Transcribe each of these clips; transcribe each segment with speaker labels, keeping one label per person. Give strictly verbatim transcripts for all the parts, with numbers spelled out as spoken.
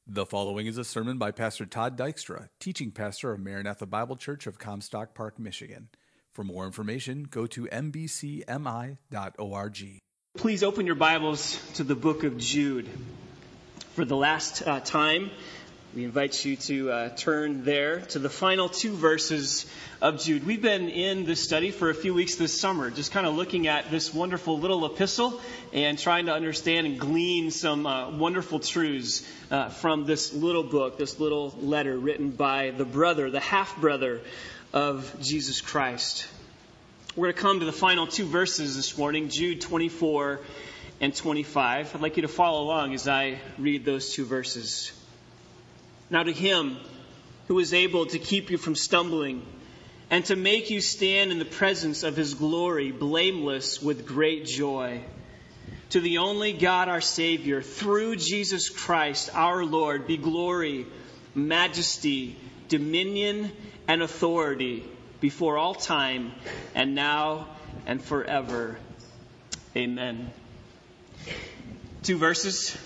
Speaker 1: The following is a sermon by Pastor Todd Dykstra, teaching pastor of Maranatha Bible Church of Comstock Park, Michigan. For more information, go to m b c m i dot org.
Speaker 2: Please open your Bibles to the book of Jude. For the last uh, time, we invite you to uh, turn there to the final two verses of Jude. We've been in this study for a few weeks this summer, just kind of looking at this wonderful little epistle and trying to understand and glean some uh, wonderful truths uh, from this little book, this little letter written by the brother, the half-brother of Jesus Christ. We're going to come to the final two verses this morning, Jude twenty-four and twenty-five. I'd like you to follow along as I read those two verses. Now to him who is able to keep you from stumbling and to make you stand in the presence of his glory, blameless with great joy. To the only God our Savior, through Jesus Christ our Lord, be glory, majesty, dominion, and authority before all time, and now and forever. Amen. Two verses.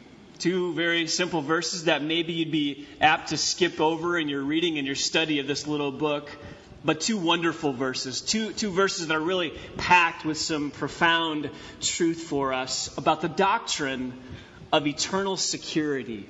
Speaker 2: Two very simple verses that maybe you'd be apt to skip over in your reading and your study of this little book. But two wonderful verses. Two, two verses that are really packed with some profound truth for us about the doctrine of eternal security.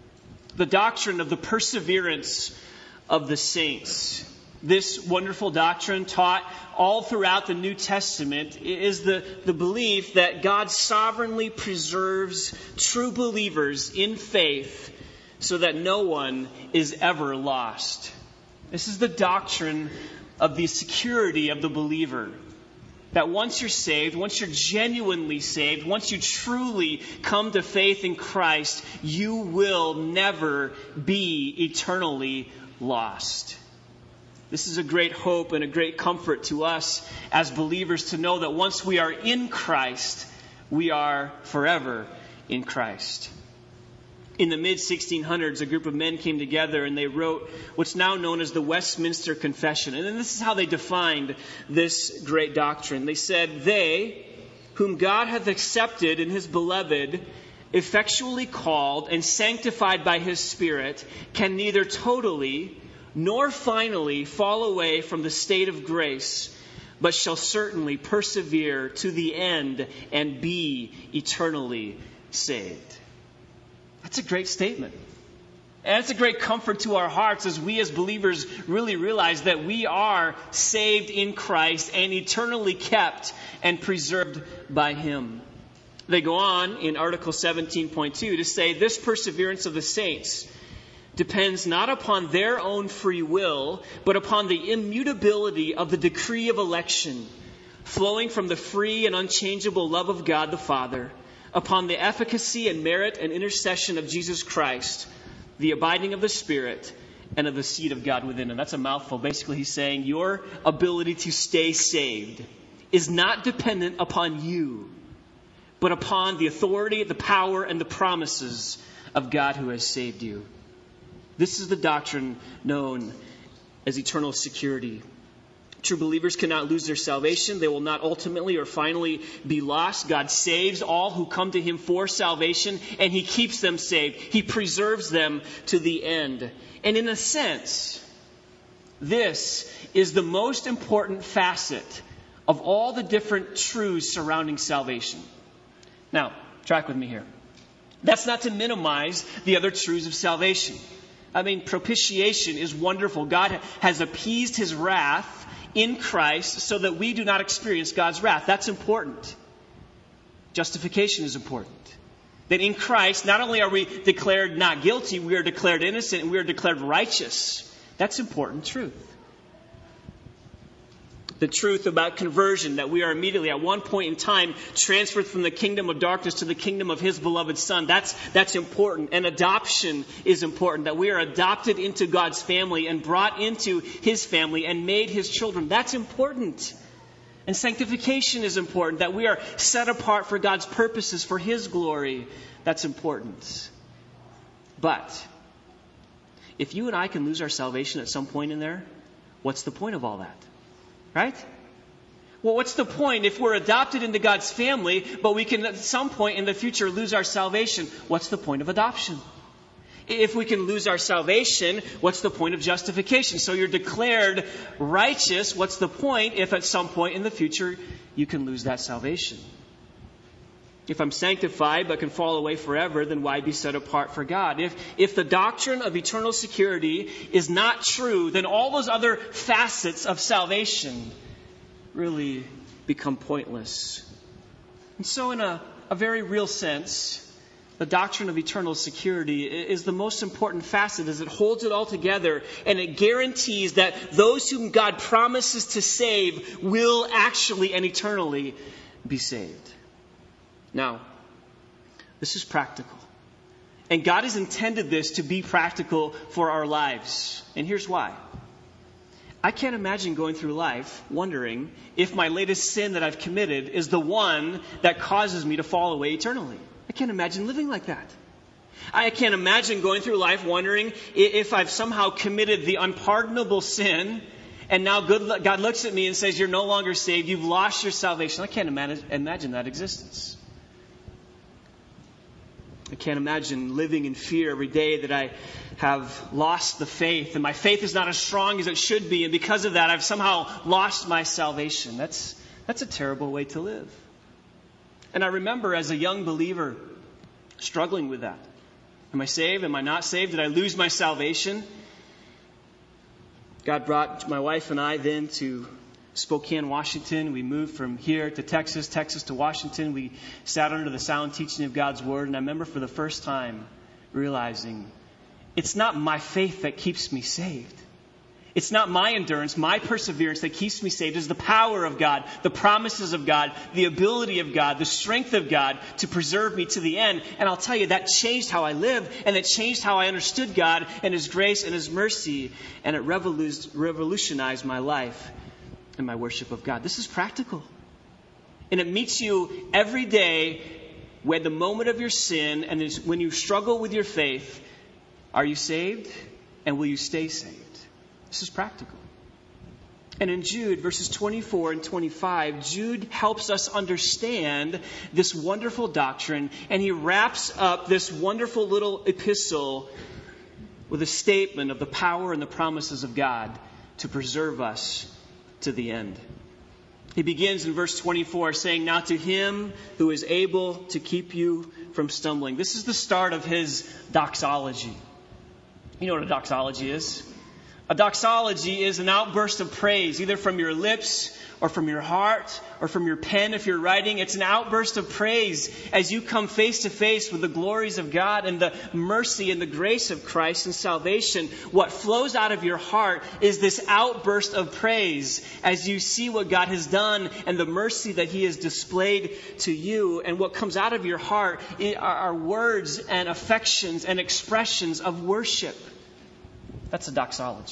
Speaker 2: The doctrine of the perseverance of the saints. This wonderful doctrine taught all throughout the New Testament is the, the belief that God sovereignly preserves true believers in faith so that no one is ever lost. This is the doctrine of the security of the believer. That once you're saved, once you're genuinely saved, once you truly come to faith in Christ, you will never be eternally lost. This is a great hope and a great comfort to us as believers to know that once we are in Christ, we are forever in Christ. In the mid sixteen hundreds, a group of men came together and they wrote what's now known as the Westminster Confession. And then this is how they defined this great doctrine. They said, "They, whom God hath accepted in his beloved, effectually called and sanctified by his Spirit, can neither totally nor finally fall away from the state of grace, but shall certainly persevere to the end and be eternally saved." That's a great statement. And it's a great comfort to our hearts as we as believers really realize that we are saved in Christ and eternally kept and preserved by him. They go on in Article seventeen point two to say, "This perseverance of the saints depends not upon their own free will, but upon the immutability of the decree of election, flowing from the free and unchangeable love of God the Father, upon the efficacy and merit and intercession of Jesus Christ, the abiding of the Spirit, and of the seed of God within him." That's a mouthful. Basically, he's saying your ability to stay saved is not dependent upon you, but upon the authority, the power, and the promises of God who has saved you. This is the doctrine known as eternal security. True believers cannot lose their salvation. They will not ultimately or finally be lost. God saves all who come to him for salvation, and he keeps them saved. He preserves them to the end. And in a sense, this is the most important facet of all the different truths surrounding salvation. Now, track with me here. That's not to minimize the other truths of salvation. I mean, propitiation is wonderful. God has appeased his wrath in Christ so that we do not experience God's wrath. That's important. Justification is important. That in Christ, not only are we declared not guilty, we are declared innocent and we are declared righteous. That's important truth. The truth about conversion, that we are immediately at one point in time transferred from the kingdom of darkness to the kingdom of his beloved Son. That's, that's important. And adoption is important, that we are adopted into God's family and brought into his family and made his children. That's important. And sanctification is important, that we are set apart for God's purposes, for his glory. That's important. But if you and I can lose our salvation at some point in there, what's the point of all that? Right? Well, what's the point if we're adopted into God's family, but we can at some point in the future lose our salvation? What's the point of adoption? If we can lose our salvation, what's the point of justification? So you're declared righteous. What's the point if at some point in the future you can lose that salvation? If I'm sanctified but can fall away forever, then why be set apart for God? If, if the doctrine of eternal security is not true, then all those other facets of salvation really become pointless. And so in a, a very real sense, the doctrine of eternal security is the most important facet as it holds it all together, and it guarantees that those whom God promises to save will actually and eternally be saved. Now, this is practical. And God has intended this to be practical for our lives. And here's why. I can't imagine going through life wondering if my latest sin that I've committed is the one that causes me to fall away eternally. I can't imagine living like that. I can't imagine going through life wondering if I've somehow committed the unpardonable sin and now God looks at me and says, you're no longer saved, you've lost your salvation. I can't imagine that existence. I can't imagine living in fear every day that I have lost the faith and my faith is not as strong as it should be, and because of that I've somehow lost my salvation. That's, that's a terrible way to live. And I remember as a young believer struggling with that. Am I saved? Am I not saved? Did I lose my salvation? God brought my wife and I then to Spokane, Washington. We moved from here to Texas, Texas to Washington. We sat under the sound teaching of God's Word. And I remember for the first time realizing it's not my faith that keeps me saved. It's not my endurance, my perseverance that keeps me saved. It's the power of God, the promises of God, the ability of God, the strength of God to preserve me to the end. And I'll tell you, that changed how I lived, and it changed how I understood God and His grace and His mercy. And it revolutionized my life and my worship of God. This is practical. And it meets you every day when the moment of your sin and when you struggle with your faith. Are you saved? And will you stay saved? This is practical. And in Jude, verses twenty-four and twenty-five, Jude helps us understand this wonderful doctrine, and he wraps up this wonderful little epistle with a statement of the power and the promises of God to preserve us to the end. He begins in verse twenty-four saying, "Now to Him who is able to keep you from stumbling." This is the start of his doxology. You know what a doxology is? A doxology is an outburst of praise, either from your lips or from your heart or from your pen if you're writing. It's an outburst of praise as you come face to face with the glories of God and the mercy and the grace of Christ and salvation. What flows out of your heart is this outburst of praise as you see what God has done and the mercy that He has displayed to you. And what comes out of your heart are words and affections and expressions of worship. That's a doxology.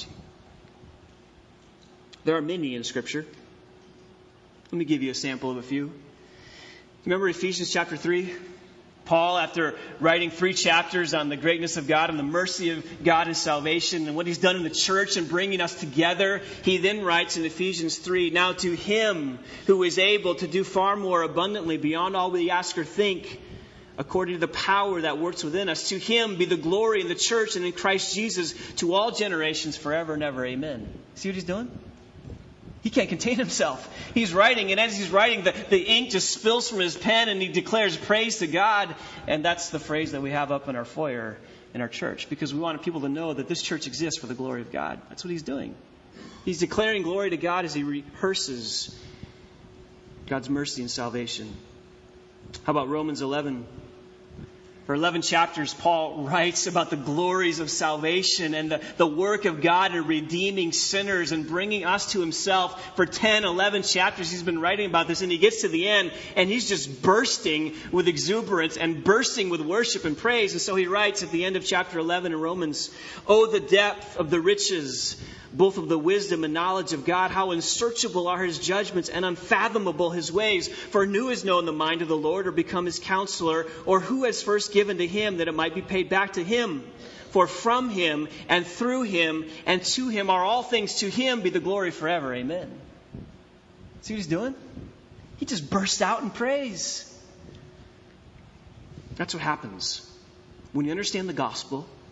Speaker 2: There are many in Scripture. Let me give you a sample of a few. Remember Ephesians chapter three? Paul, after writing three chapters on the greatness of God and the mercy of God and salvation and what He's done in the church and bringing us together, he then writes in Ephesians three, "Now to Him who is able to do far more abundantly beyond all we ask or think, according to the power that works within us, to Him be the glory in the church and in Christ Jesus to all generations forever and ever. Amen." See what he's doing? He can't contain himself. He's writing, and as he's writing, the, the ink just spills from his pen, and he declares praise to God. And that's the phrase that we have up in our foyer in our church, because we want people to know that this church exists for the glory of God. That's what he's doing. He's declaring glory to God as he rehearses God's mercy and salvation. How about Romans eleven? For eleven chapters, Paul writes about the glories of salvation and the, the work of God in redeeming sinners and bringing us to Himself. For ten, eleven chapters, he's been writing about this, and he gets to the end, and he's just bursting with exuberance and bursting with worship and praise. And so he writes at the end of chapter eleven in Romans, "Oh, the depth of the riches, both of the wisdom and knowledge of God, how unsearchable are His judgments and unfathomable His ways. For who has known the mind of the Lord or become His counselor, or who has first given to Him that it might be paid back to Him? For from Him and through Him and to Him are all things. To Him be the glory forever. Amen." See what he's doing? He just bursts out in praise. That's what happens when you understand the gospel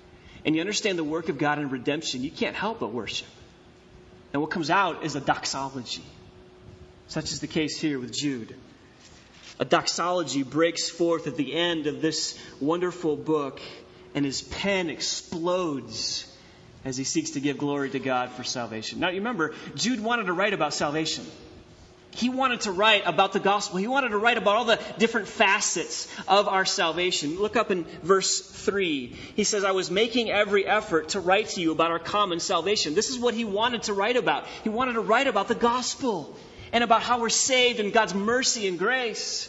Speaker 2: and you understand the work of God in redemption, you can't help but worship. And what comes out is a doxology. Such is the case here with Jude. A doxology breaks forth at the end of this wonderful book, and his pen explodes as he seeks to give glory to God for salvation. Now, you remember, Jude wanted to write about salvation. He wanted to write about the gospel. He wanted to write about all the different facets of our salvation. Look up in verse three. He says, I was making every effort to write to you about our common salvation. This is what he wanted to write about. He wanted to write about the gospel and about how we're saved in God's mercy and grace.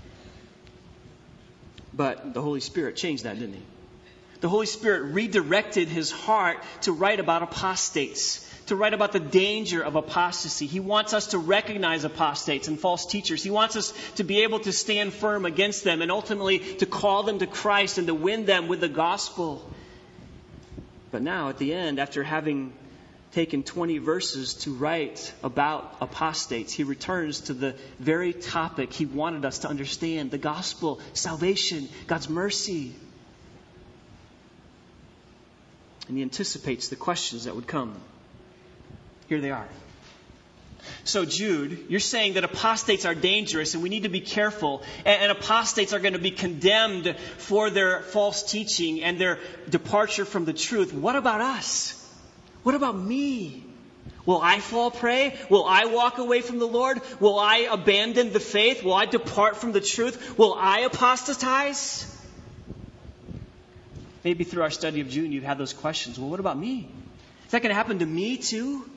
Speaker 2: But the Holy Spirit changed that, didn't he? The Holy Spirit redirected his heart to write about apostates, to write about the danger of apostasy. He wants us to recognize apostates and false teachers. He wants us to be able to stand firm against them and ultimately to call them to Christ and to win them with the gospel. But now at the end, after having taken twenty verses to write about apostates, he returns to the very topic he wanted us to understand: the gospel, salvation, God's mercy. And he anticipates the questions that would come. Here they are. So Jude, you're saying that apostates are dangerous and we need to be careful. And, and apostates are going to be condemned for their false teaching and their departure from the truth. What about us? What about me? Will I fall prey? Will I walk away from the Lord? Will I abandon the faith? Will I depart from the truth? Will I apostatize? Maybe through our study of Jude, you've had those questions. Well, what about me? Is that going to happen to me too?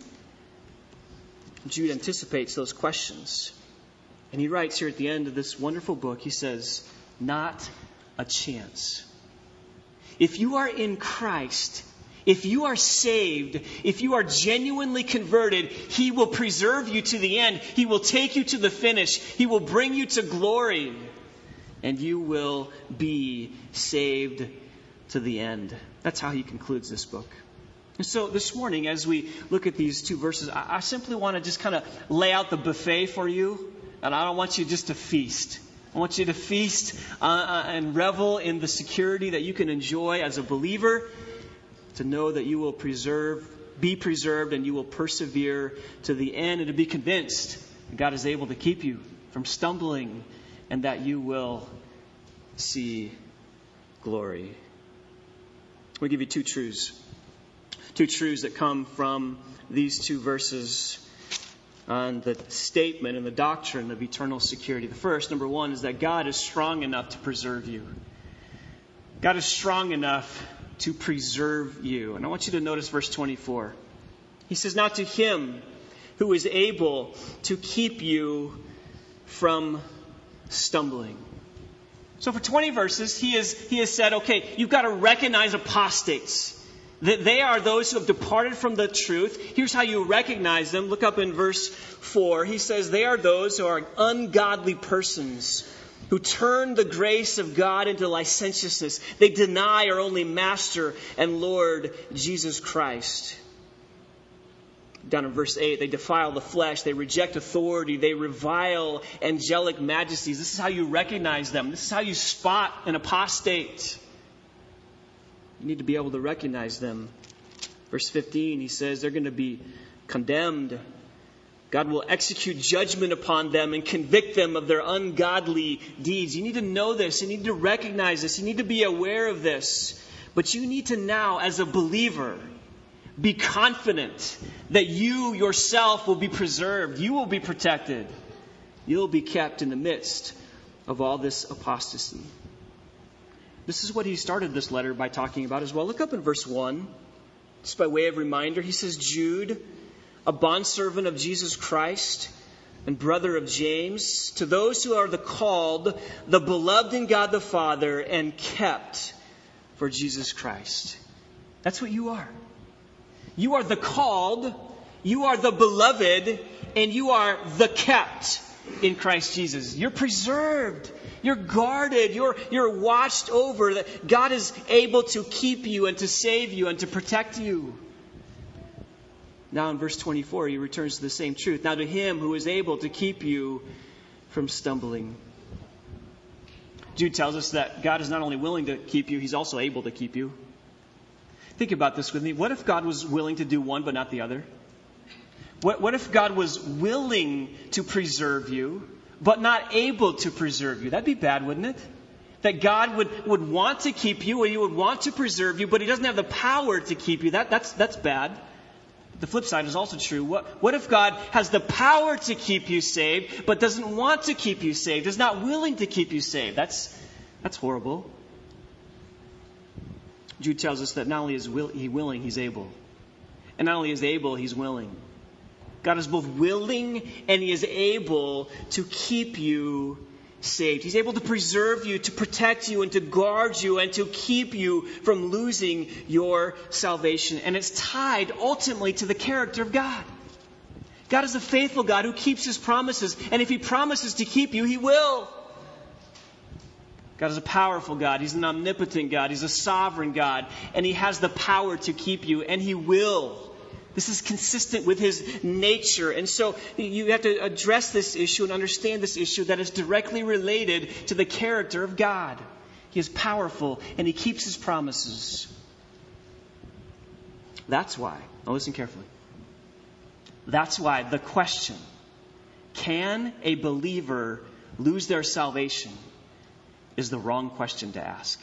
Speaker 2: Jude anticipates those questions. And he writes here at the end of this wonderful book, he says, not a chance. If you are in Christ, if you are saved, if you are genuinely converted, he will preserve you to the end. He will take you to the finish. He will bring you to glory. And you will be saved to the end. That's how he concludes this book. And so this morning, as we look at these two verses, I, I simply want to just kind of lay out the buffet for you. And I don't want you just to feast. I want you to feast uh, uh, and revel in the security that you can enjoy as a believer, to know that you will preserve, be preserved, and you will persevere to the end, and to be convinced that God is able to keep you from stumbling and that you will see glory. We'll give you two truths. Two truths that come from these two verses on the statement and the doctrine of eternal security. The first, number one, is that God is strong enough to preserve you. God is strong enough to preserve you. And I want you to notice verse twenty-four. He says, now to him who is able to keep you from stumbling. So for twenty verses, he has, he has said, okay, you've got to recognize apostates. That they are those who have departed from the truth. Here's how you recognize them. Look up in verse four. He says, they are those who are ungodly persons, who turn the grace of God into licentiousness. They deny our only Master and Lord, Jesus Christ. Down in verse eight, they defile the flesh, they reject authority, they revile angelic majesties. This is how you recognize them. This is how you spot an apostate. You need to be able to recognize them. Verse fifteen, he says they're going to be condemned. God will execute judgment upon them and convict them of their ungodly deeds. You need to know this. You need to recognize this. You need to be aware of this. But you need to now, as a believer, be confident that you yourself will be preserved. You will be protected. You'll be kept in the midst of all this apostasy. This is what he started this letter by talking about as well. Look up in verse one. Just by way of reminder, he says, Jude, a bondservant of Jesus Christ and brother of James, to those who are the called, the beloved in God the Father, and kept for Jesus Christ. That's what you are. You are the called, you are the beloved, and you are the kept in Christ Jesus. You're preserved. You're guarded. You're, you're watched over. That God is able to keep you and to save you and to protect you. Now in verse twenty-four, he returns to the same truth. Now to him who is able to keep you from stumbling. Jude tells us that God is not only willing to keep you, he's also able to keep you. Think about this with me. What if God was willing to do one but not the other? What, what if God was willing to preserve you but not able to preserve you? That'd be bad, wouldn't it? That God would, would want to keep you, or He would want to preserve you, but He doesn't have the power to keep you. That, that's, that's bad. The flip side is also true. What, what if God has the power to keep you saved, but doesn't want to keep you saved, is not willing to keep you saved? That's, that's horrible. Jude tells us that not only is will, He willing, He's able. And not only is able, He's willing. God is both willing and He is able to keep you saved. He's able to preserve you, to protect you, and to guard you, and to keep you from losing your salvation. And it's tied ultimately to the character of God. God is a faithful God who keeps His promises. And if He promises to keep you, He will. God is a powerful God. He's an omnipotent God. He's a sovereign God. And He has the power to keep you. And He will. This is consistent with His nature. And so you have to address this issue and understand this issue that is directly related to the character of God. He is powerful and He keeps His promises. That's why, now listen carefully. That's why the question, can a believer lose their salvation, is the wrong question to ask.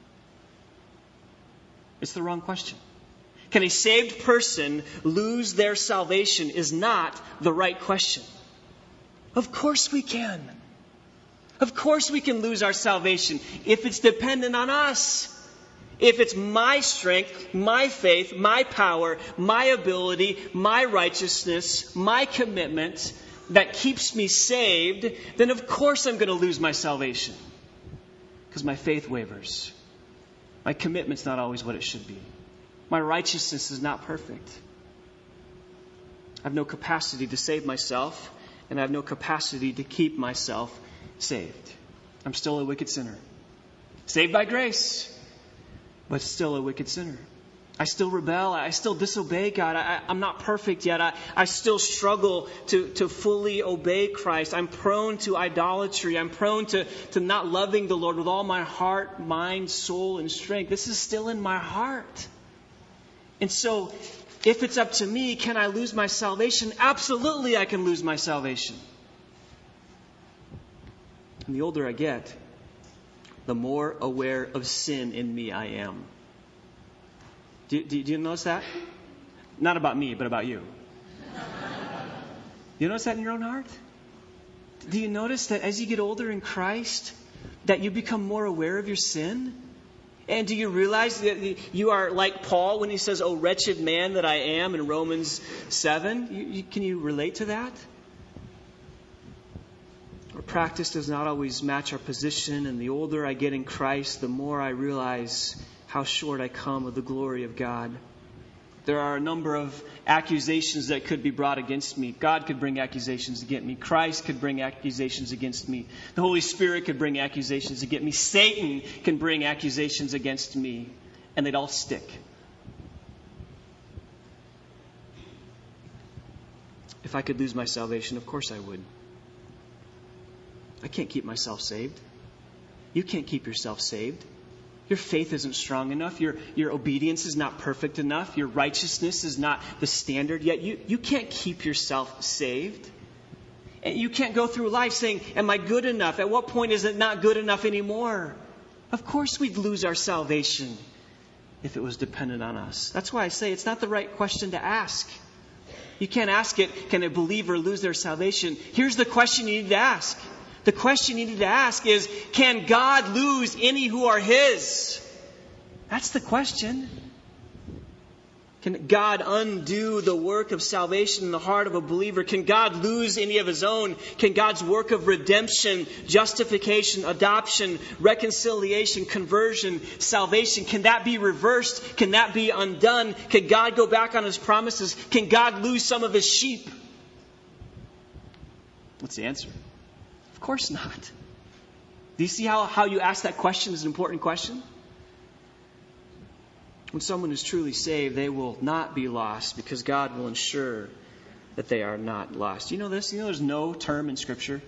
Speaker 2: It's the wrong question. Can a saved person lose their salvation is not the right question. Of course we can. Of course we can lose our salvation if it's dependent on us. If it's my strength, my faith, my power, my ability, my righteousness, my commitment that keeps me saved, then of course I'm going to lose my salvation. Because my faith wavers. My commitment's not always what it should be. My righteousness is not perfect. I have no capacity to save myself, and I have no capacity to keep myself saved. I'm still a wicked sinner. Saved by grace, but still a wicked sinner. I still rebel. I still disobey God. I, I'm not perfect yet. I, I still struggle to, to fully obey Christ. I'm prone to idolatry. I'm prone to, to not loving the Lord with all my heart, mind, soul, and strength. This is still in my heart. And so, if it's up to me, can I lose my salvation? Absolutely, I can lose my salvation. And the older I get, the more aware of sin in me I am. Do, do, do you notice that? Not about me, but about you. Do you notice that in your own heart? Do you notice that as you get older in Christ, that you become more aware of your sin? And do you realize that you are like Paul when he says, "Oh, wretched man that I am," in Romans seven? You, you, can you relate to that? Our practice does not always match our position, and the older I get in Christ, the more I realize how short I come of the glory of God. There are a number of accusations that could be brought against me. God could bring accusations against me. Christ could bring accusations against me. The Holy Spirit could bring accusations against me. Satan can bring accusations against me. And they'd all stick. If I could lose my salvation, of course I would. I can't keep myself saved. You can't keep yourself saved. Your faith isn't strong enough. Your, your obedience is not perfect enough. Your righteousness is not the standard yet. You, you can't keep yourself saved. And you can't go through life saying, am I good enough? At what point is it not good enough anymore? Of course we'd lose our salvation if it was dependent on us. That's why I say it's not the right question to ask. You can't ask it, can a believer lose their salvation? Here's the question you need to ask. The question you need to ask is, can God lose any who are His? That's the question. Can God undo the work of salvation in the heart of a believer? Can God lose any of His own? Can God's work of redemption, justification, adoption, reconciliation, conversion, salvation, can that be reversed? Can that be undone? Can God go back on His promises? Can God lose some of His sheep? What's the answer? Of course not. Do you see how, how you ask that question is an important question? When someone is truly saved, they will not be lost because God will ensure that they are not lost. You know this? You know there's no term in Scripture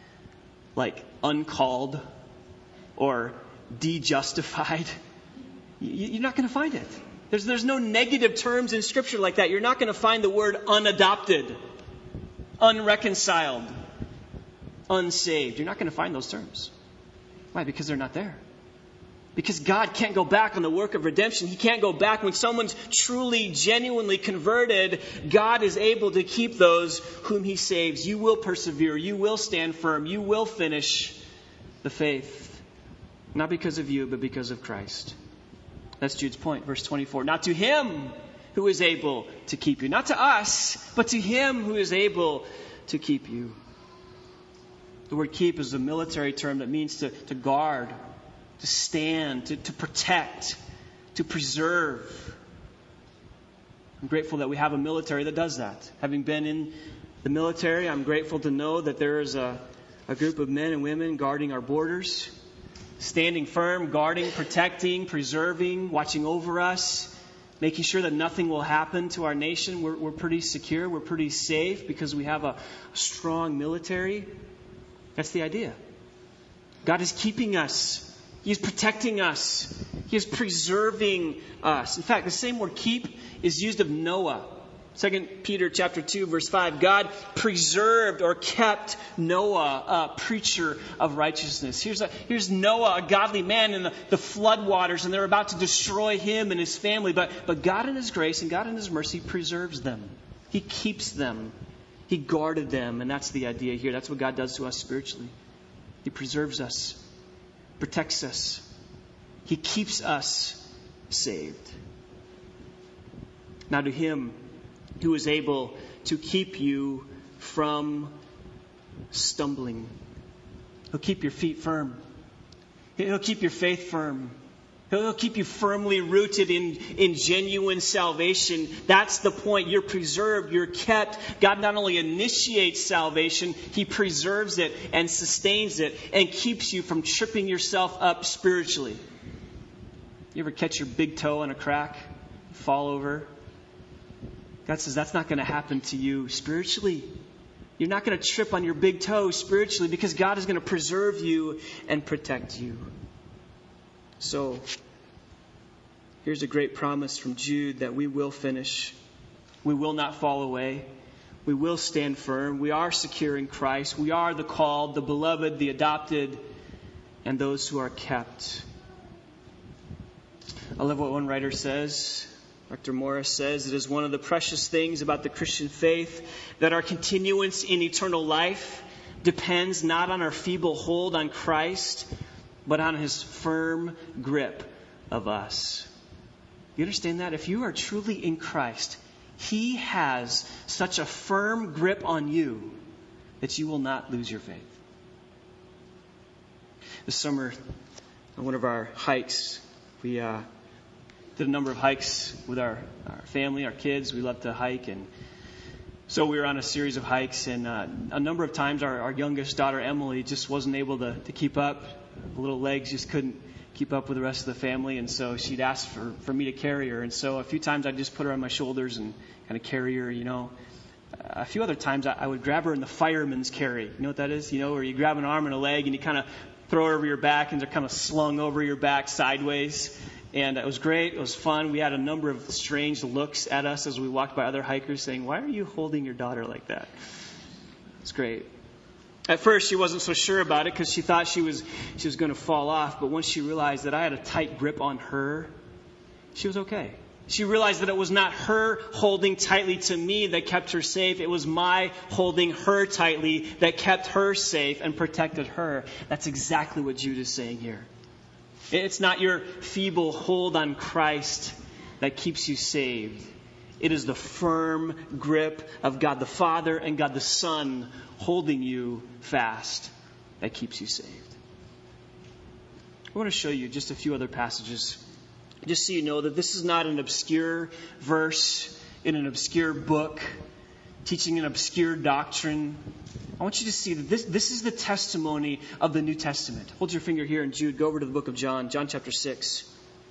Speaker 2: like uncalled or de-justified. You're not going to find it. There's, there's no negative terms in Scripture like that. You're not going to find the word unadopted, unreconciled, unsaved. You're not going to find those terms. Why? Because they're not there. Because God can't go back on the work of redemption. He can't go back. When someone's truly, genuinely converted, God is able to keep those whom He saves. You will persevere. You will stand firm. You will finish the faith. Not because of you, but because of Christ. That's Jude's point. Verse twenty-four. Not to Him who is able to keep you. Not to us, but to Him who is able to keep you. The word keep is a military term that means to, to guard, to stand, to, to protect, to preserve. I'm grateful that we have a military that does that. Having been in the military, I'm grateful to know that there is a, a group of men and women guarding our borders, standing firm, guarding, protecting, preserving, watching over us, making sure that nothing will happen to our nation. We're, we're pretty secure. We're pretty safe because we have a strong military. That's the idea. God is keeping us. He is protecting us. He is preserving us. In fact, the same word keep is used of Noah. Second Peter chapter two, verse five. God preserved or kept Noah, a preacher of righteousness. Here's, a, here's Noah, a godly man in the, the flood waters, and they're about to destroy him and his family. But, but God in His grace and God in His mercy preserves them. He keeps them. He guarded them. And that's the idea here. That's what God does to us spiritually. He preserves us, protects us. He keeps us saved. Now to Him who is able to keep you from stumbling. He'll keep your feet firm. He'll keep your faith firm. He'll keep you firmly rooted in, in genuine salvation. That's the point. You're preserved. You're kept. God not only initiates salvation, He preserves it and sustains it and keeps you from tripping yourself up spiritually. You ever catch your big toe in a crack, fall over? God says that's not going to happen to you spiritually. You're not going to trip on your big toe spiritually because God is going to preserve you and protect you. So, here's a great promise from Jude that we will finish. We will not fall away. We will stand firm. We are secure in Christ. We are the called, the beloved, the adopted, and those who are kept. I love what one writer says. Doctor Morris says, it is one of the precious things about the Christian faith that our continuance in eternal life depends not on our feeble hold on Christ, but on His firm grip of us. You understand that? If you are truly in Christ, He has such a firm grip on you that you will not lose your faith. This summer, on one of our hikes, we uh, did a number of hikes with our, our family, our kids. We love to hike. And so we were on a series of hikes. And uh, a number of times our, our youngest daughter, Emily, just wasn't able to, to keep up. The little legs just couldn't keep up with the rest of the family. And so she'd ask for, for me to carry her. And so a few times I'd just put her on my shoulders and kind of carry her, you know. A few other times I, I would grab her in the fireman's carry. You know what that is? You know, where you grab an arm and a leg and you kind of throw her over your back and they're kind of slung over your back sideways. And it was great. It was fun. We had a number of strange looks at us as we walked by other hikers saying, why are you holding your daughter like that? It's great. At first, she wasn't so sure about it because she thought she was she was going to fall off. But once she realized that I had a tight grip on her, she was okay. She realized that it was not her holding tightly to me that kept her safe. It was my holding her tightly that kept her safe and protected her. That's exactly what Jude is saying here. It's not your feeble hold on Christ that keeps you saved. It is the firm grip of God the Father and God the Son holding you fast that keeps you saved. I want to show you just a few other passages, just so you know that this is not an obscure verse in an obscure book, teaching an obscure doctrine. I want you to see that this, this is the testimony of the New Testament. Hold your finger here in Jude. Go over to the book of John, John chapter six.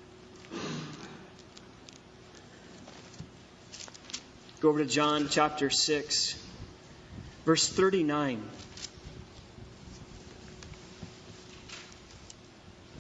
Speaker 2: Go over to John chapter six, verse thirty-nine. I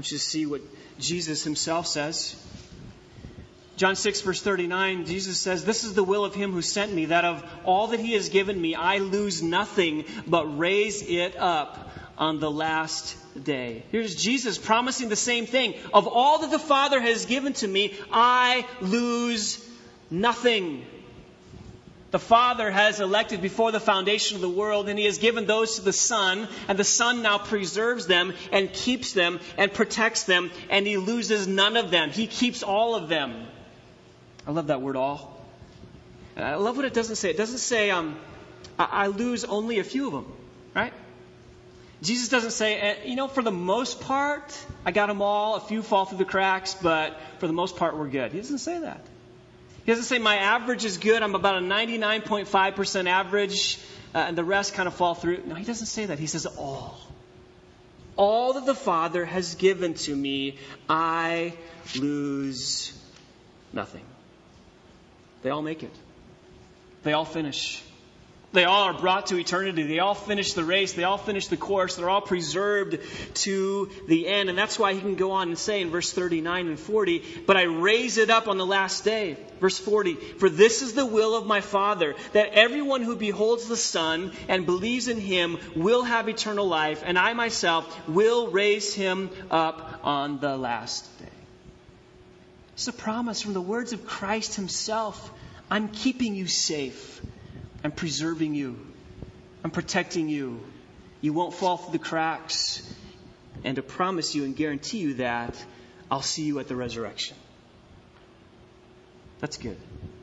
Speaker 2: want you to see what Jesus himself says. John six, verse thirty-nine, Jesus says, "This is the will of him who sent me, that of all that he has given me, I lose nothing, but raise it up on the last day." Here's Jesus promising the same thing. Of all that the Father has given to me, I lose nothing. The Father has elected before the foundation of the world, and he has given those to the Son, and the Son now preserves them and keeps them and protects them, and he loses none of them. He keeps all of them. I love that word, all. And I love what it doesn't say. It doesn't say, um, I, I lose only a few of them, right? Jesus doesn't say, you know, for the most part, I got them all. A few fall through the cracks, but for the most part, we're good. He doesn't say that. He doesn't say my average is good. I'm about a ninety-nine point five percent average, uh, and the rest kind of fall through. No, he doesn't say that. He says all. All that the Father has given to me, I lose nothing. They all make it. They all finish. They all are brought to eternity. They all finish the race. They all finish the course. They're all preserved to the end. And that's why he can go on and say in verse thirty-nine and forty, "But I raise it up on the last day." Verse forty, "For this is the will of my Father, that everyone who beholds the Son and believes in him will have eternal life, and I myself will raise him up on the last day." It's a promise from the words of Christ himself. I'm keeping you safe. I'm preserving you. I'm protecting you. You won't fall through the cracks. And to promise you and guarantee you that, I'll see you at the resurrection. That's good.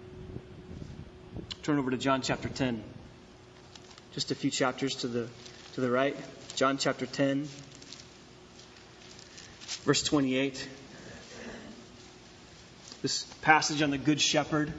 Speaker 2: Turn over to John chapter ten. Just a few chapters to the to the right. John chapter ten, verse twenty-eight. This passage on the Good Shepherd.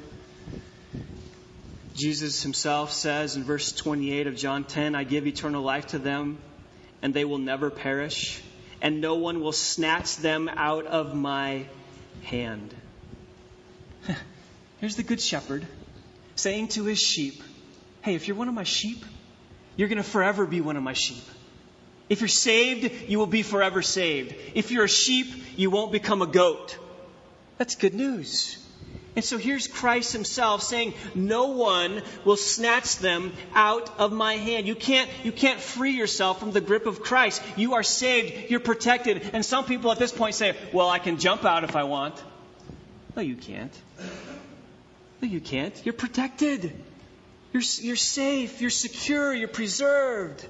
Speaker 2: Jesus himself says in verse twenty-eight of John ten, "I give eternal life to them, and they will never perish, and no one will snatch them out of my hand." Here's the Good Shepherd saying to his sheep, hey, if you're one of my sheep, you're going to forever be one of my sheep. If you're saved, you will be forever saved. If you're a sheep, you won't become a goat. That's good news. And so here's Christ himself saying, no one will snatch them out of my hand. You can't, you can't free yourself from the grip of Christ. You are saved. You're protected. And some people at this point say, well, I can jump out if I want. No, you can't. No, you can't. You're protected. You're, you're safe. You're secure. You're preserved.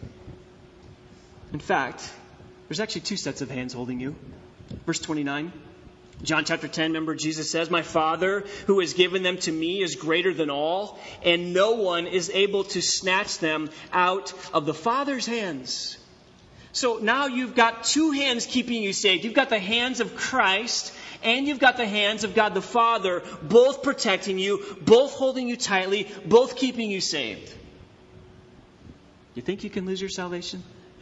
Speaker 2: In fact, there's actually two sets of hands holding you. Verse twenty-nine. John chapter ten, remember Jesus says, "My Father who has given them to me is greater than all, and no one is able to snatch them out of the Father's hands." So now you've got two hands keeping you safe. You've got the hands of Christ, and you've got the hands of God the Father, both protecting you, both holding you tightly, both keeping you saved. You think you can lose your salvation?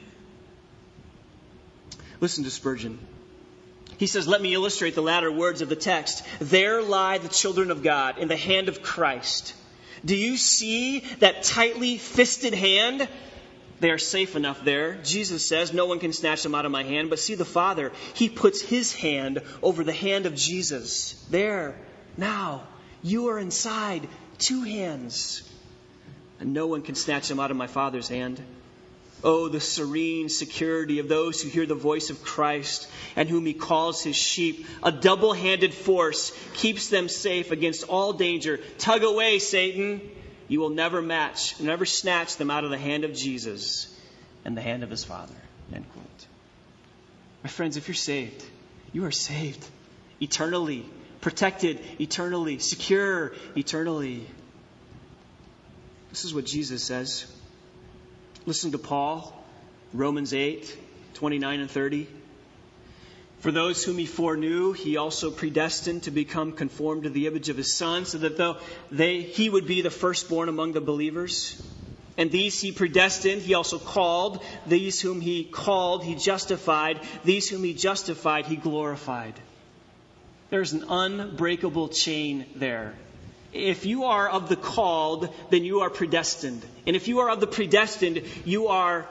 Speaker 2: Listen to Spurgeon. He says, let me illustrate the latter words of the text. There lie the children of God in the hand of Christ. Do you see that tightly fisted hand? They are safe enough there. Jesus says, no one can snatch them out of my hand. But see the Father, He puts His hand over the hand of Jesus. There, now, you are inside two hands. And no one can snatch them out of my Father's hand. Oh, the serene security of those who hear the voice of Christ and whom He calls His sheep. A double-handed force keeps them safe against all danger. Tug away, Satan. You will never match, never snatch them out of the hand of Jesus and the hand of His Father. End quote. My friends, if you're saved, you are saved eternally, protected eternally, secure eternally. This is what Jesus says. Listen to Paul, Romans eight, twenty-nine and thirty. For those whom He foreknew, He also predestined to become conformed to the image of His Son, so that though they, He would be the firstborn among the believers. And these He predestined, He also called. These whom He called, He justified. These whom He justified, He glorified. There's an unbreakable chain there. If you are of the called, then you are predestined. And if you are of the predestined, you are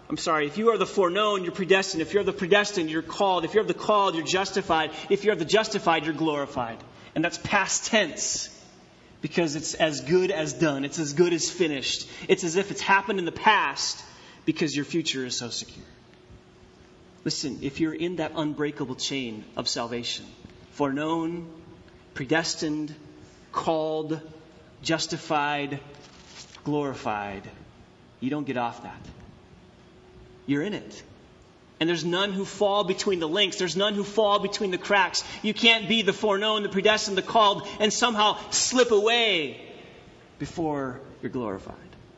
Speaker 2: I'm sorry, if you are the foreknown, you're predestined. If you're the predestined, you're called. If you're the called, you're justified. If you're the justified, you're glorified. And that's past tense because it's as good as done. It's as good as finished. It's as if it's happened in the past because your future is so secure. Listen, if you're in that unbreakable chain of salvation, foreknown, predestined, called, justified, glorified, you don't get off that. You're in it. And there's none who fall between the links. There's none who fall between the cracks. You can't be the foreknown, the predestined, the called, and somehow slip away before you're glorified.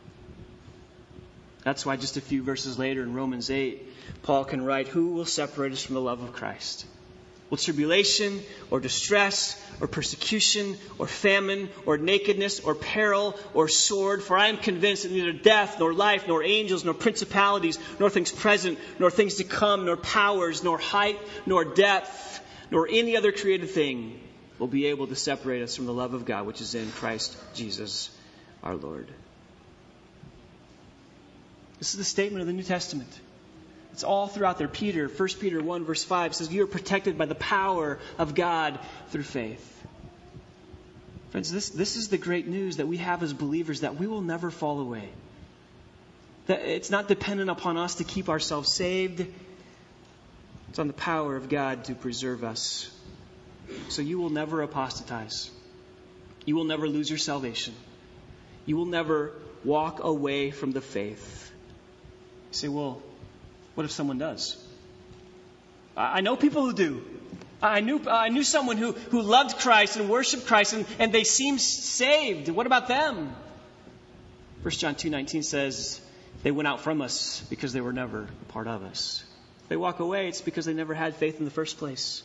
Speaker 2: That's why just a few verses later in Romans eight, Paul can write, "Who will separate us from the love of Christ? Will tribulation or distress or persecution or famine or nakedness or peril or sword? For I am convinced that neither death nor life nor angels nor principalities nor things present nor things to come nor powers nor height nor depth nor any other created thing will be able to separate us from the love of God which is in Christ Jesus our Lord." This is the statement of the New Testament. It's all throughout there. Peter, First Peter one verse five says, "You are protected by the power of God through faith." Friends, this, this is the great news that we have as believers, that we will never fall away. That it's not dependent upon us to keep ourselves saved. It's on the power of God to preserve us. So you will never apostatize. You will never lose your salvation. You will never walk away from the faith. You say, well, what if someone does? I know people who do. I knew I knew someone who, who loved Christ and worshiped Christ, and, and they seemed saved. What about them? First John two nineteen says, they went out from us because they were never a part of us. If they walk away, it's because they never had faith in the first place.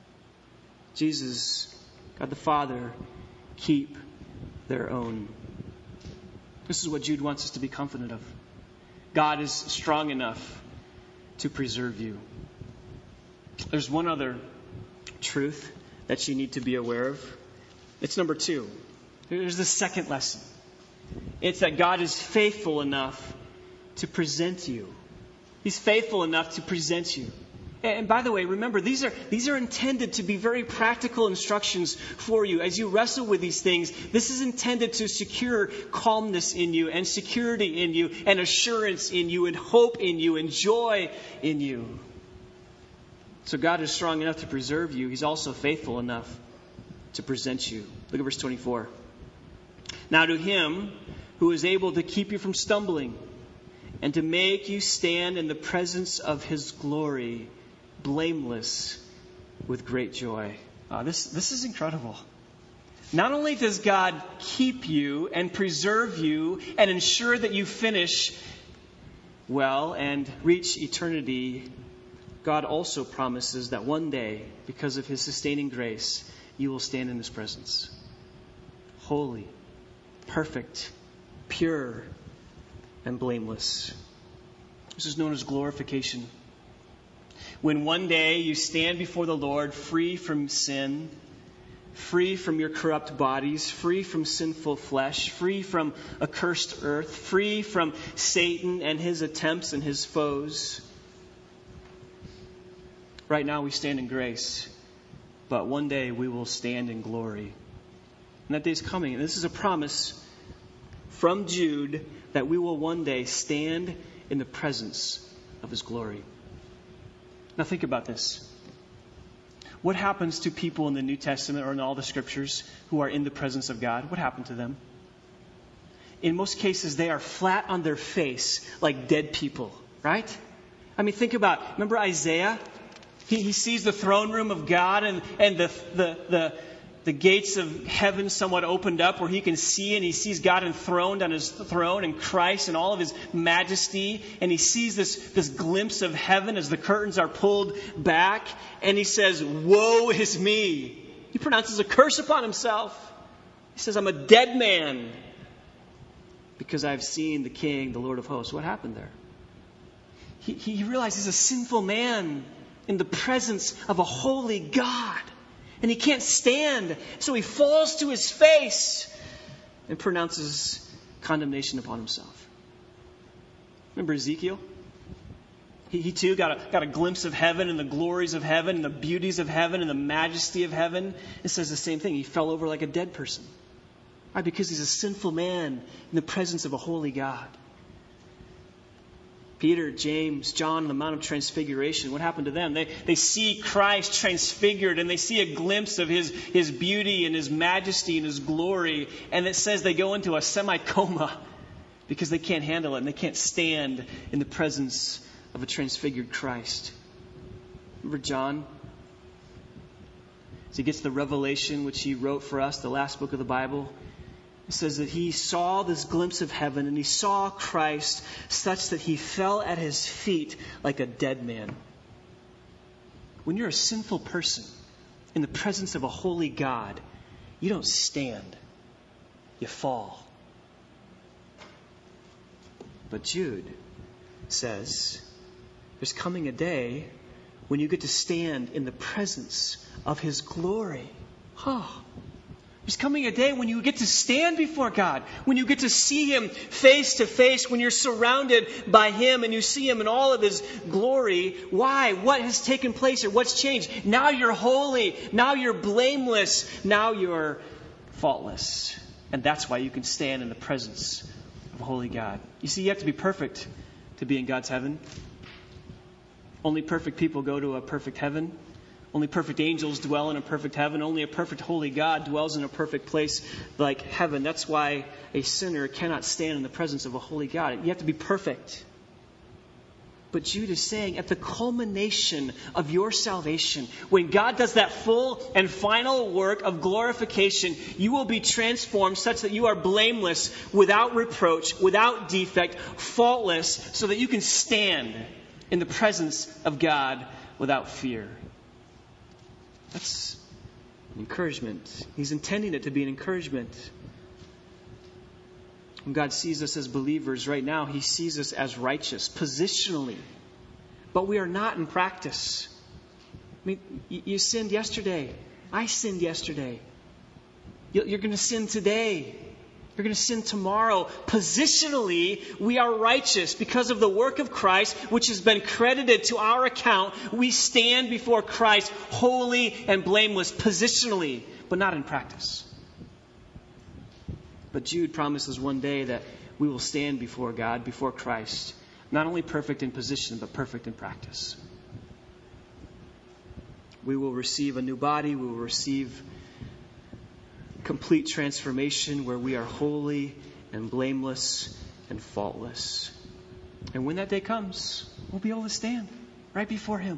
Speaker 2: Jesus, God the Father, keep their own. This is what Jude wants us to be confident of. God is strong enough to preserve you. There's one other truth that you need to be aware of. It's number two. Here's the second lesson. It's that God is faithful enough to present you. He's faithful enough to present you. And by the way, remember, these are these are intended to be very practical instructions for you. As you wrestle with these things, this is intended to secure calmness in you and security in you and assurance in you and hope in you and joy in you. So God is strong enough to preserve you. He's also faithful enough to present you. Look at verse twenty-four. Now to him who is able to keep you from stumbling and to make you stand in the presence of his glory, blameless with great joy. Uh, this, this is incredible. Not only does God keep you and preserve you and ensure that you finish well and reach eternity, God also promises that one day, because of his sustaining grace, you will stand in his presence. Holy, perfect, pure, and blameless. This is known as glorification. When one day you stand before the Lord free from sin, free from your corrupt bodies, free from sinful flesh, free from a cursed earth, free from Satan and his attempts and his foes. Right now we stand in grace, but one day we will stand in glory. And that day is coming. And this is a promise from Jude that we will one day stand in the presence of his glory. Now think about this. What happens to people in the New Testament or in all the scriptures who are in the presence of God? What happened to them? In most cases, they are flat on their face like dead people, right? I mean, think about, remember Isaiah? He, he sees the throne room of God and, and the, the, the, the gates of heaven somewhat opened up where he can see, and he sees God enthroned on his throne and Christ and all of his majesty. And he sees this, this glimpse of heaven as the curtains are pulled back. And he says, "Woe is me." He pronounces a curse upon himself. He says, "I'm a dead man because I've seen the King, the Lord of hosts." What happened there? He, he realized he's a sinful man in the presence of a holy God. And he can't stand. So he falls to his face and pronounces condemnation upon himself. Remember Ezekiel? He, he too got a, got a glimpse of heaven and the glories of heaven and the beauties of heaven and the majesty of heaven. It says the same thing. He fell over like a dead person. Why? Because he's a sinful man in the presence of a holy God. Peter, James, John, the Mount of Transfiguration. What happened to them? They, they see Christ transfigured and they see a glimpse of his, his beauty and his majesty and his glory. And it says they go into a semi-coma because they can't handle it and they can't stand in the presence of a transfigured Christ. Remember John? As he gets the revelation which he wrote for us, the last book of the Bible, it says that he saw this glimpse of heaven and he saw Christ such that he fell at his feet like a dead man. When you're a sinful person in the presence of a holy God, you don't stand, you fall. But Jude says there's coming a day when you get to stand in the presence of his glory. Oh. There's coming a day when you get to stand before God, when you get to see him face to face, when you're surrounded by him and you see him in all of his glory. Why? What has taken place here? What's changed? Now you're holy. Now you're blameless. Now you're faultless. And that's why you can stand in the presence of a holy God. You see, you have to be perfect to be in God's heaven. Only perfect people go to a perfect heaven. Only perfect angels dwell in a perfect heaven. Only a perfect holy God dwells in a perfect place like heaven. That's why a sinner cannot stand in the presence of a holy God. You have to be perfect. But Jude is saying at the culmination of your salvation, when God does that full and final work of glorification, you will be transformed such that you are blameless, without reproach, without defect, faultless, so that you can stand in the presence of God without fear. That's an encouragement. He's intending it to be an encouragement. When God sees us as believers right now, he sees us as righteous, positionally. But we are not in practice. I mean, you sinned yesterday. I sinned yesterday. You're going to sin today. You're going to sin tomorrow. Positionally, we are righteous because of the work of Christ, which has been credited to our account. We stand before Christ holy and blameless positionally, but not in practice. But Jude promises one day that we will stand before God, before Christ, not only perfect in position, but perfect in practice. We will receive a new body. We will receive complete transformation where we are holy and blameless and faultless. And when that day comes, we'll be able to stand right before him.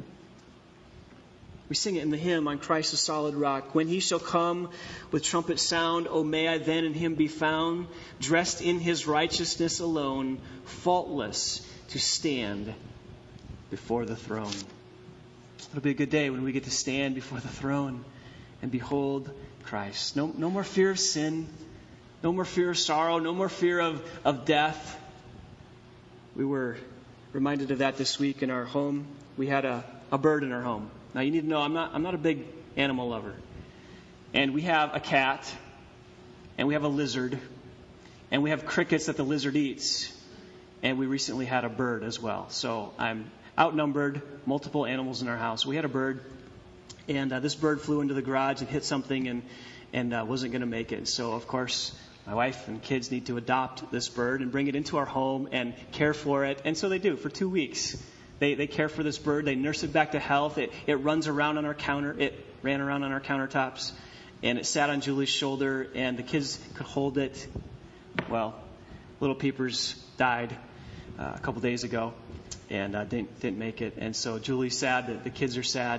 Speaker 2: We sing it in the hymn, On Christ the Solid Rock. When he shall come with trumpet sound, O may I then in him be found, dressed in his righteousness alone, faultless to stand before the throne. It'll be a good day when we get to stand before the throne and behold Christ. No, no more fear of sin. No more fear of sorrow. No more fear of, of death. We were reminded of that this week in our home. We had a, a bird in our home. Now you need to know I'm not I'm not a big animal lover. And we have a cat. And we have a lizard. And we have crickets that the lizard eats. And we recently had a bird as well. So I'm outnumbered, multiple animals in our house. We had a bird. And uh, this bird flew into the garage and hit something and, and uh, wasn't going to make it. So, of course, my wife and kids need to adopt this bird and bring it into our home and care for it. And so they do for two weeks. They they care for this bird. They nurse it back to health. It it runs around on our counter. It ran around on our countertops. And it sat on Julie's shoulder. And the kids could hold it. Well, little Peepers died uh, a couple days ago. And uh, didn't, didn't make it. And so Julie's sad. The, the kids are sad.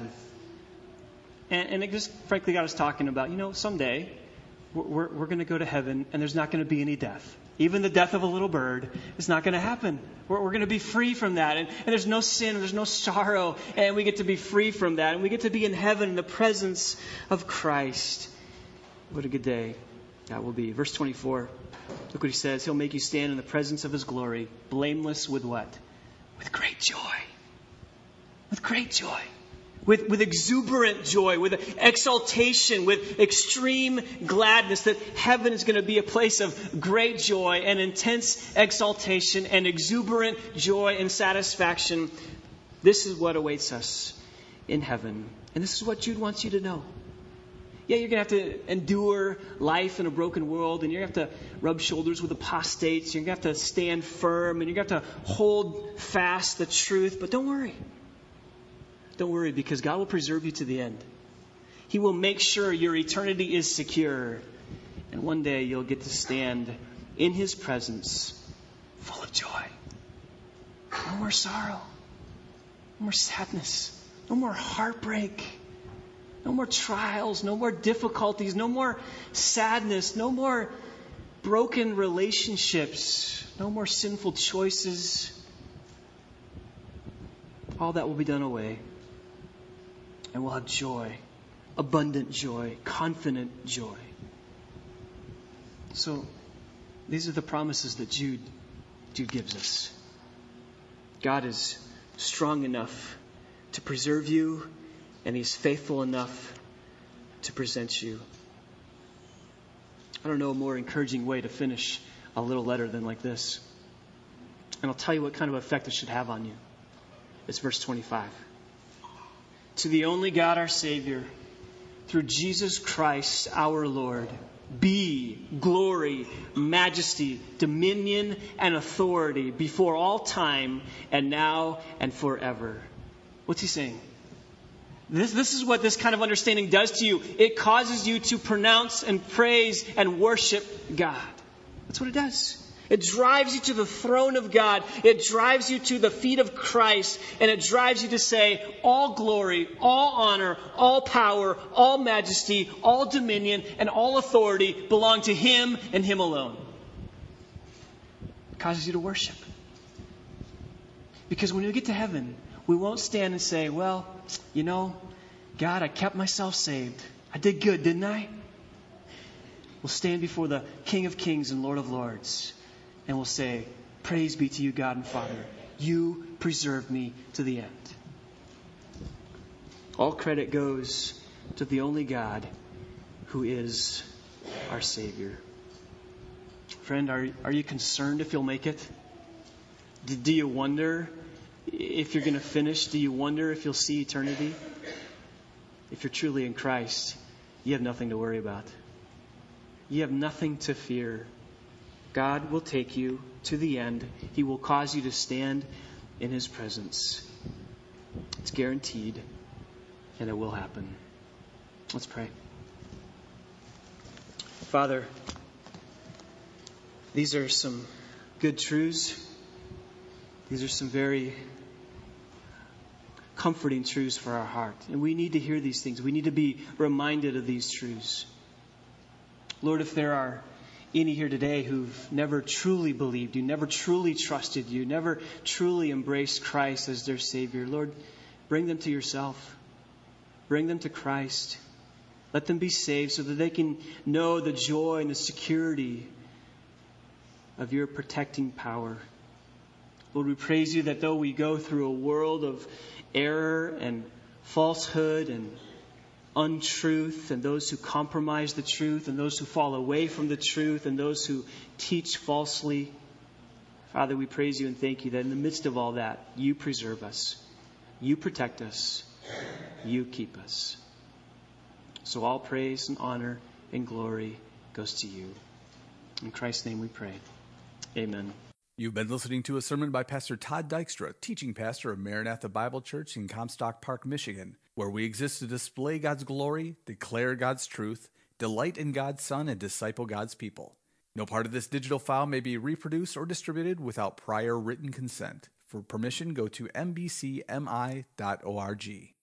Speaker 2: And, and it just frankly got us talking about, you know, someday we're, we're going to go to heaven and there's not going to be any death. Even the death of a little bird is not going to happen. We're, we're going to be free from that. And, and there's no sin, and there's no sorrow. And we get to be free from that. And we get to be in heaven in the presence of Christ. What a good day that will be. Verse twenty-four. Look what he says. He'll make you stand in the presence of his glory, blameless with what? With great joy. With great joy. With, with exuberant joy, with exaltation, with extreme gladness, that heaven is going to be a place of great joy and intense exaltation and exuberant joy and satisfaction. This is what awaits us in heaven. And this is what Jude wants you to know. Yeah, you're going to have to endure life in a broken world, and you're going to have to rub shoulders with apostates. You're going to have to stand firm, and you're going to have to hold fast the truth. But don't worry. Don't worry, because God will preserve you to the end. He will make sure your eternity is secure. And one day you'll get to stand in His presence full of joy. No more sorrow. No more sadness. No more heartbreak. No more trials. No more difficulties. No more sadness. No more broken relationships. No more sinful choices. All that will be done away. And we'll have joy. Abundant joy. Confident joy. So, these are the promises that Jude, Jude gives us. God is strong enough to preserve you, and He's faithful enough to present you. I don't know a more encouraging way to finish a little letter than like this. And I'll tell you what kind of effect it should have on you. It's verse twenty-five. To the only God, our Savior, through Jesus Christ, our Lord, be glory, majesty, dominion, and authority before all time and now and forever. What's he saying? This, this is what this kind of understanding does to you. It causes you to pronounce and praise and worship God. That's what it does. It drives you to the throne of God. It drives you to the feet of Christ. And it drives you to say, all glory, all honor, all power, all majesty, all dominion, and all authority belong to Him and Him alone. It causes you to worship. Because when we get to heaven, we won't stand and say, well, you know, God, I kept myself saved. I did good, didn't I? We'll stand before the King of Kings and Lord of Lords. And we'll say, praise be to you, God and Father. You preserved me to the end. All credit goes to the only God who is our Savior. Friend, are, are you concerned if you'll make it? Do, do you wonder if you're going to finish? Do you wonder if you'll see eternity? If you're truly in Christ, you have nothing to worry about. You have nothing to fear. God will take you to the end. He will cause you to stand in His presence. It's guaranteed, and it will happen. Let's pray. Father, these are some good truths. These are some very comforting truths for our heart. And we need to hear these things. We need to be reminded of these truths. Lord, if there are any here today who've never truly believed you, never truly trusted you, never truly embraced Christ as their Savior, Lord, bring them to yourself. Bring them to Christ. Let them be saved so that they can know the joy and the security of your protecting power. Lord, we praise you that though we go through a world of error and falsehood and untruth, and those who compromise the truth, and those who fall away from the truth, and those who teach falsely, Father, we praise you and thank you that in the midst of all that, you preserve us, you protect us, you keep us. So all praise and honor and glory goes to you. In Christ's name we pray. Amen.
Speaker 1: You've been listening to a sermon by Pastor Todd Dykstra, teaching pastor of Maranatha Bible Church in Comstock Park, Michigan, where we exist to display God's glory, declare God's truth, delight in God's Son, and disciple God's people. No part of this digital file may be reproduced or distributed without prior written consent. For permission, go to m b c m i dot org.